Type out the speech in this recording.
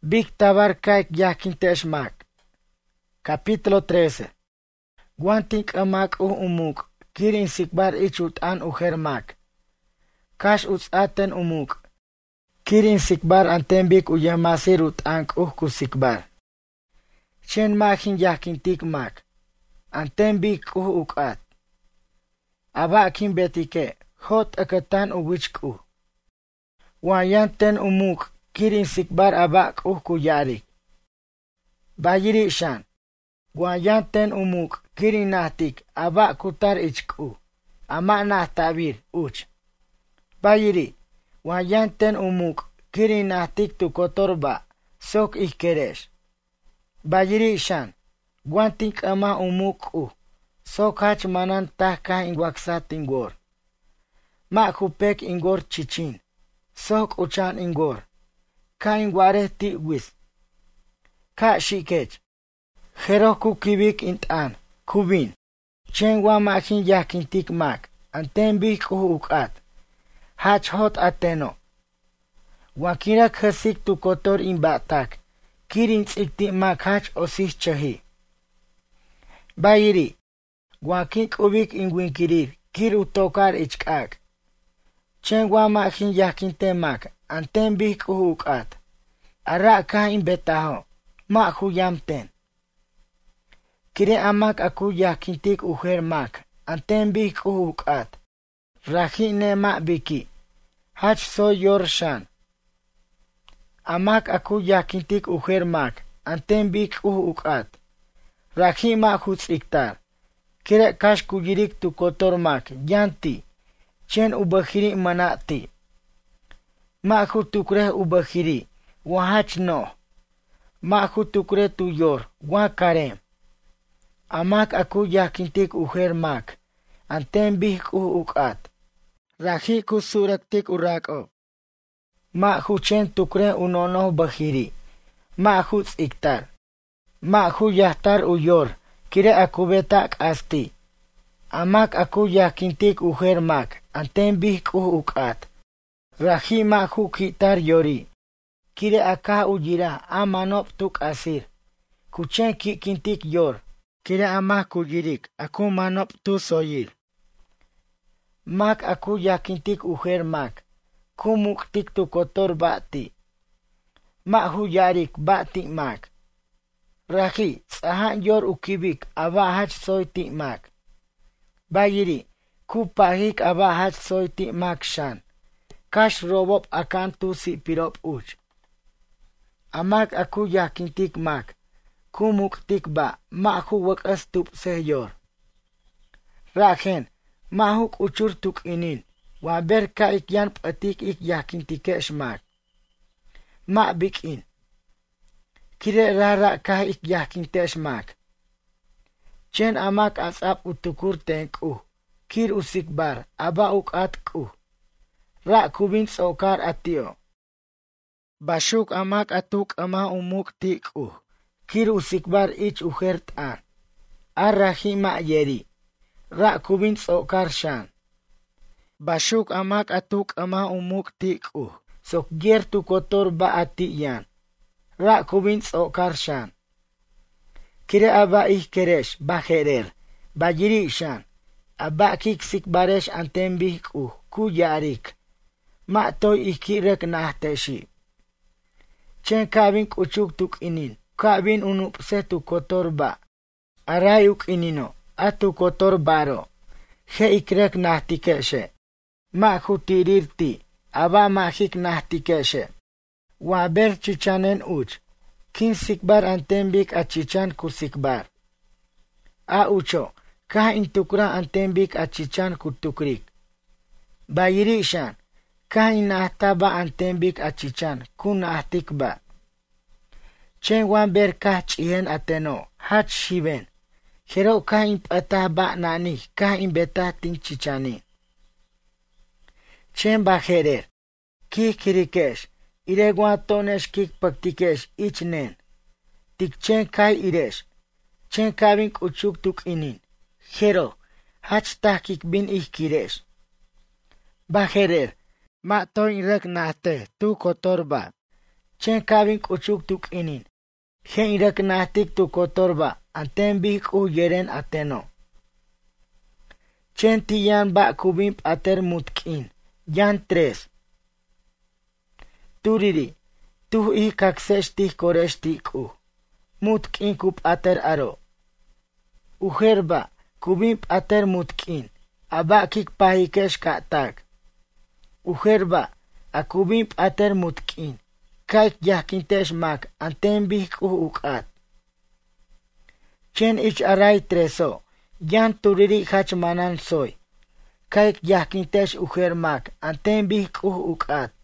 Bictabar kaik yakintesh mak. Capítulo 13. Guantik amak umuk, kirin sikbar ichut an uher mak. Kash aten umuk. Kirin sikbar antembik uyamasirut ank kusikbar. Chen makin yakintik mak. Antembik ukat. Abakin betike, hot akatan uwichku. Wayanten umuk, kirin sikbar abak kuyarik. Bayiri shan. Wayanten umuk, kirin nahtik, abak kutar ichku. Ama nahtabir, uch. Bayiri, wayanten umuk, kirin nahtik tu kotorba, sok ikkeresh. Bayiri shan. Guantik ama umuk sok hach manan tahka ingwaksat ingor. Mak hupek ingor chichin. Sok uchan ingor. Ka ingware ti wis. Ka shikech. Jeroku kibik intan. Kubin. Chengwa makin yakintik mak. Antembik ukat. Hach hot ateno. Wakira khasik tu kotor imbatak. Kirin tsikti mak hach osih chahi. Bayiri. Guakin ubik ingwinkirir. Kir utokar ichkak. Chengwa makin yakinte mak. Antembik ukat. Ara ka imbetaho. Mak huyamten. Kire amak aku yakintik uher mak. Antembik ukat. Rahine mak biki. Hach so yorshan. Amak aku yakintik uher mak. Antembik ukat. Rahi mak hutsiktar. Kire kash kuyirik tu kotor mak. Yanti. Chen ubahiri manati. Mak hutukre ubahiri. Wahach no. Mak hutukre tu yor. Wakarem. Amak aku yakintik uher mak. Antembik ukat. Rahi kusuraktik urako. Mak huchen tukre unono bahiri. Mak hutsiktar. Mak hu yahtar uyor. Kire aku betak asti. Amak aku yakintik uher mak. Antembik ukat. Rahi mak hu kitar yori. Kire aka ujira amanop tuk asir. Kuchen kikintik yor. Kire amak kuyirik. Aku manop tu soyir. Mak aku yakintik uher mak. Kumuktik tu kotor bati. Mak hu yarik bati mak. Rahi, tsahan yor ukibik abahach soyti mak. Bayiri, kupahik abahach soyti mak shan. Kash robop akan tu si pirop uch. Amak aku yakintik mak. Kumuktik ba, mak hu wakas tup seyor. Rahen, mahuk uchur tuk inin. Waber ka ik yan patik ik yakintikesh mak. Mak bikin. Kire rara kah ik yakintesh mak. Chen amak asap utukur tenku. Kir usikbar, aba ukat ku. Ra kubin sokar atio. Bashuk amak atuk ama umuk tiku. Kir usikbar ich uher an. Arrahi ma yeri. Ra kubin sokar shan. Bashuk amak atuk ama umuk tiku. Sok ger tu kotor ba ati yan. Ra kubin sokar shan. Kire aba keresh baherer. Bajiri shan. Aba kik sikbaresh antembik ku yarik. Ma toy ikirek nahteshi. Chen kabin kuchuk tuk inin. Kabin unupse tu kotor ba. Arayuk inino. Atu kotor baro. He ikrek nahtikeshe. Ma hutirirti. Aba mahik nahtikeshe. Waber chichanen uch. Kin sikbar antembik achichan kusikbar. A ucho. Kah intukra antembik achichan kutukrik. Bayiri shan. Kah inahtaba antembik achichan kunahtikba. Chen waber kah chihen ateno. Hach shiven. Hero kah impataba nani. Kah imbetah ting chichani. Chen baherer. Kih kirikesh. Ireguatonesh kik paktikesh ichnen. Tik chen kai iresh. Chen kabin kuchuk tuk inin. Hero. Hach tahkik bin ihkiresh. Baherer. Ma toin rek nahte tu kotorba. chen kabin kuchuk tukinin. Gen irak nahtik tu kotorba, anten bih yeren ateno. Chen tiyan ba kubin pater mutkin, yan 3. Turiri, tuh I kaksesh tih koresh tiku. Mutkin kup ater aro. Uherba, kubin pater mutkin, abakik pahikesh katak. Uherba, a kubin pater mutkin, kaik yahkintesh mak, anten bih ukat. Chen ich aray 3. Yan turiri hach manan soy. Kaik yahkintesh uher mak, anten bih ukat.